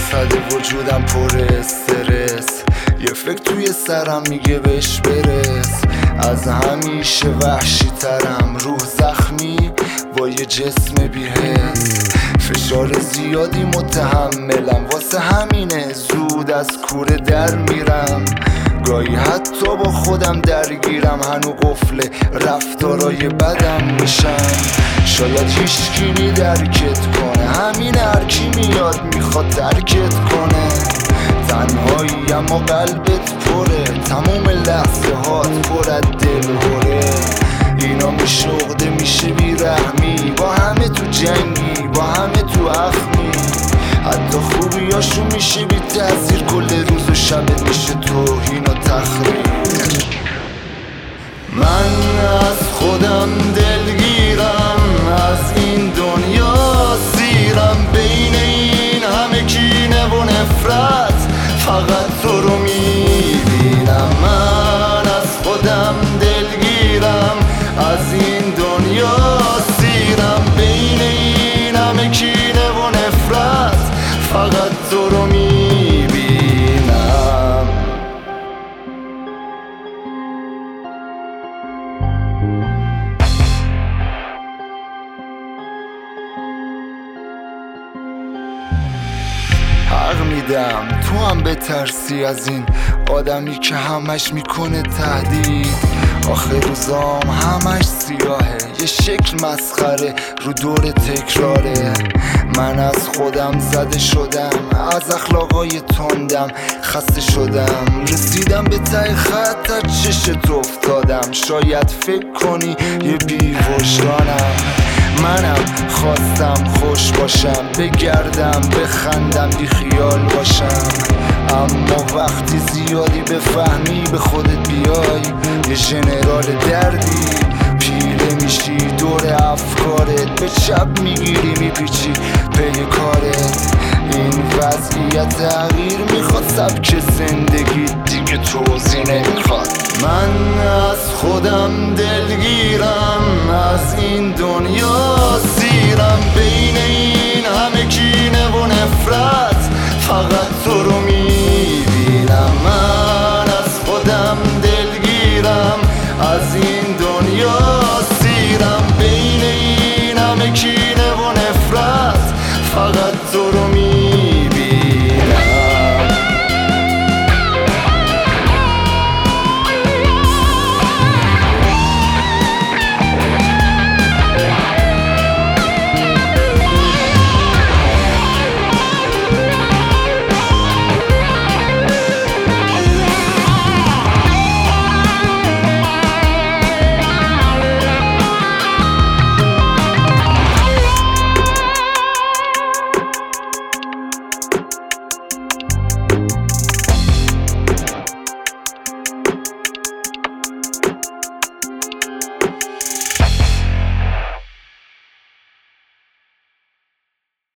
درصد وجودم پر استرس، یه فکر توی سرم میگه بهش برس. از همیشه وحشی ترم، روح زخمی با یه جسم بی‌حس. فشار زیادی متحملم، واسه همینه زود از کوره در میرم. گاهی حتی با خودم درگیرم، هنو قفل رفتارای بدم میشم. شاید هیچکی درکت کنه، همین هرکی میاد میخواد ترکت کنه. تنهایی اما قلبت پره، تموم لحظه هات پر از دلهوره. اینا میشه عقده، میشه بیرحمی، با همه تو جنگی، با همه تو اخمی. حتی خوبیاشو میشه بی تأثیر، کل روز و شبت میشه توهین و تخریب. من از خودم دلگیرم، از این دنیا سیرم. بین این همه کینه و نفرت فقط تو رو میبینم. من از خودم دلگیرم، از این دنیا سیرم. بین این همه کینه و نفرت فقط تو رو میبینم. حق میدم تو هم بترسی از این آدمی که همش میکنه تهدید. آخر روزام همش سیاهه، یه شکل مسخره رو دور تکراره. من از خودم زده شدم، از اخلاقای تندم خسته شدم. رسیدم به ته خط، از چشت افتادم. شاید فکر کنی یه بی‌وجدانم، منم خواستم خوش باشم، بگردم بخندم بی خیال باشم. اما وقتی زیادی بفهمی به خودت بیای، یه ژنرال دردی پیله میشی دور افکارت. به چپ میگیری میپیچی پی کارت. این وضعیت تغییر میخواد، سبک زندگی دیگه توضیح نمیخواد. من از خودم دلگیرم، از این دنیا سیرم. بین این همه کینه و نفرت فقط تو رو